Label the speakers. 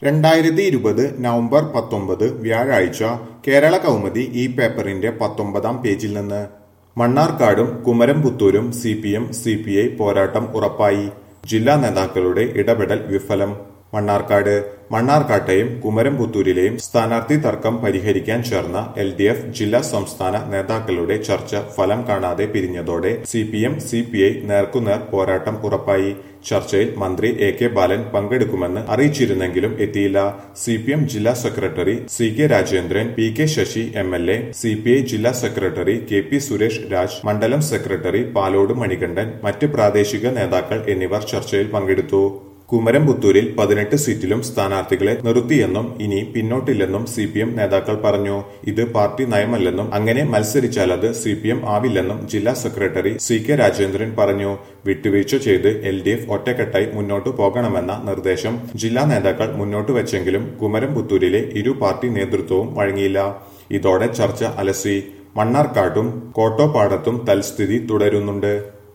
Speaker 1: 2020 November 19 വ്യാഴാഴ്ച കേരള കൗമുദി ഈ പേപ്പറിന്റെ 19-ാം പേജിൽ നിന്ന് മണ്ണാർക്കാടും കുമരംപുത്തൂരും സിപിഎം സിപിഐ പോരാട്ടം ഉറപ്പായി. ജില്ലാ നേതാക്കളുടെ ഇടപെടൽ വിഫലം. മണ്ണാർക്കാട്ടെയും കുമരംപുത്തൂരിലെയും സ്ഥാനാർത്ഥി തർക്കം പരിഹരിക്കാൻ ചേർന്ന LDF ജില്ലാ സംസ്ഥാന നേതാക്കളുടെ ചർച്ച ഫലം കാണാതെ പിരിഞ്ഞതോടെ സിപിഎം സിപിഐ നേർക്കുനേർ പോരാട്ടം ഉറപ്പായി. ചർച്ചയിൽ മന്ത്രി AK ബാലൻ പങ്കെടുക്കുമെന്ന് അറിയിച്ചിരുന്നെങ്കിലും എത്തിയില്ല. സിപിഎം ജില്ലാ secretary CK Rajendran, PK Sasi MLA, CPI ജില്ലാ സെക്രട്ടറി KP സുരേഷ് രാജ്, മണ്ഡലം സെക്രട്ടറി പാലോട് മണികണ്ഠൻ, മറ്റ് പ്രാദേശിക നേതാക്കൾ എന്നിവർ ചർച്ചയിൽ പങ്കെടുത്തു. കുമരംപുത്തൂരിൽ 18 സീറ്റിലും സ്ഥാനാർത്ഥികളെ നിർത്തിയെന്നും ഇനി പിന്നോട്ടില്ലെന്നും സിപിഎം നേതാക്കൾ പറഞ്ഞു. ഇത് പാർട്ടി നയമല്ലെന്നും അങ്ങനെ മത്സരിച്ചാലത് സിപിഎം ആവില്ലെന്നും ജില്ലാ സെക്രട്ടറി CK രാജേന്ദ്രൻ പറഞ്ഞു. വിട്ടുവീഴ്ച ചെയ്ത് LDF ഒറ്റക്കെട്ടായി മുന്നോട്ടു പോകണമെന്ന നിർദ്ദേശം ജില്ലാ നേതാക്കൾ മുന്നോട്ട് വെച്ചെങ്കിലും കുമരംപുത്തൂരിലെ ഇരു പാർട്ടി നേതൃത്വവും വഴങ്ങിയില്ല. ഇതോടെ ചർച്ച അലസി. മണ്ണാർക്കാട്ടും കോട്ടോപ്പാടത്തും തൽസ്ഥിതി തുടരുന്നുണ്ട്.